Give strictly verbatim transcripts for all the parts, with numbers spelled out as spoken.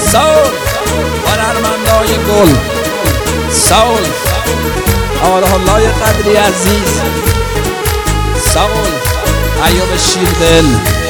سول هنرمندای گل سول آره الله قدری عزیز سول ایوب شیردل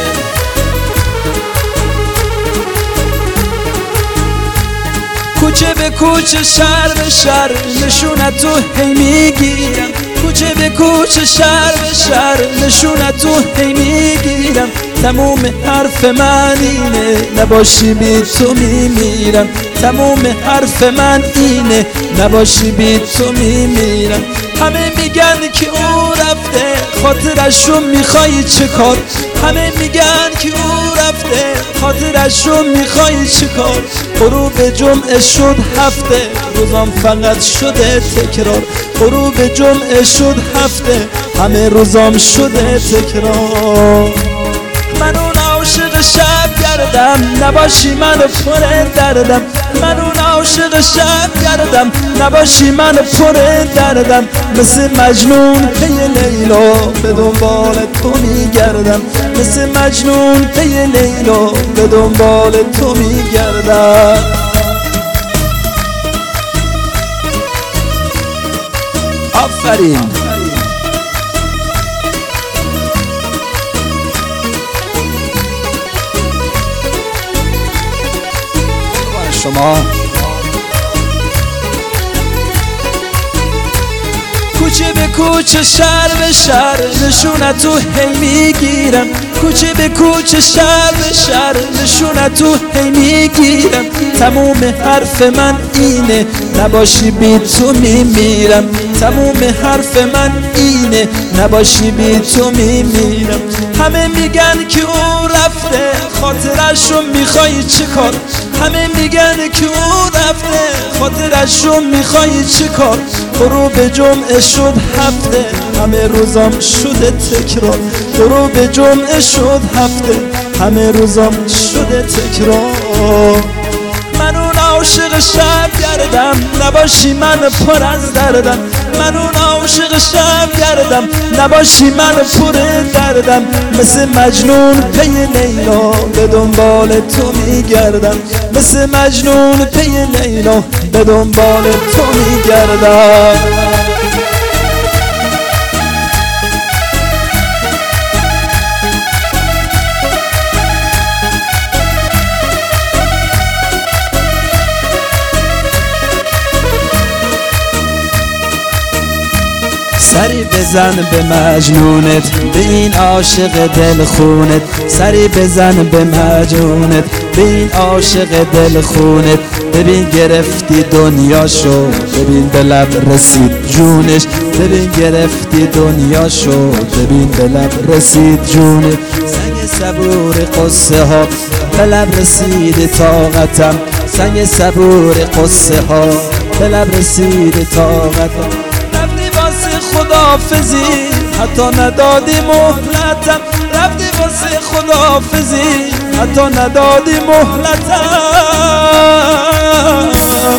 کوچه به کوچه شهر به شهر نشونت تو هی میگیرم کوچه به کوچه شهر به شهر نشونت تو هی میگیرم تموم حرف من اینه نباشی بی تو میمیرم تموم حرف من اینه نباشی بی تو میمیرم همه میگن که او رفته خاطرشو میخوای چه کار همه میگن که او رفته خاطرشو میخوای چه کار غروب جمعه شد هفته روزام فقط شده تکرار غروب جمعه شد هفته همه روزام شده تکرار من اون عاشق شب گردم نباشی منو پر دردم من اون عاشق شب گردم نباشی منو پر دردم مثل مجنون پی لیلا به دنبال تو میگردم مثل مجنون پی لیلا به دنبال تو میگردم آفرین شما کوچه به کوچه شهر به شهر نشونت تو هی میگیرم کوچه به کوچه شهر به شهر نشونت تو هی میگیرم تموم حرف من اینه نباشی بی تو میمیرم تموم حرف من اینه نباشی بی تو میمیرم همه میگن که او رفته خاطرشو میخوای چه کار همه میگن که او رفته خاطرشو میخوای چه کار غروب جمعه شد هفته همه روزام شده تکرار غروب جمعه شد هفته همه روزام شده تکرار من اون عاشق شب گردم نباشی من پر از دردم من اون عاشق شب گردم نباشی من پر دردم مثل مجنون پی لیلا به دنبال تو میگردم مثل مجنون پی لیلا به دنبال تو میگردم سری بزن به مجنونت به این عاشق دل خونت سری بزن به مجنونت به این عاشق دل خونت ببین گرفتی دنیاشو ببین به لب رسید جونش ببین گرفتی دنیاشو ببین به لب رسید جونش سنگ صبور قصه ها به لب رسید طاقتم سنگ صبور قصه ها به لب رسید طاقتم خداحافظی حتی ندادی مهلتم رفتی واسه خداحافظی حتی ندادی مهلتم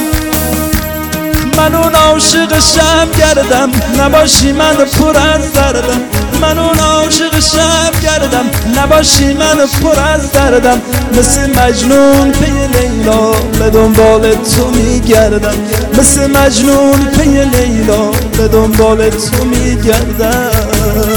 من اون عاشق شب گردم نباشی من پر از دردم من اون عاشق شب گردم نباشی من پر از دردم مثل مجنون پی لیلا به دنبال تو میگردم مثل مجنون پی لیلا به دنبال تو میگردم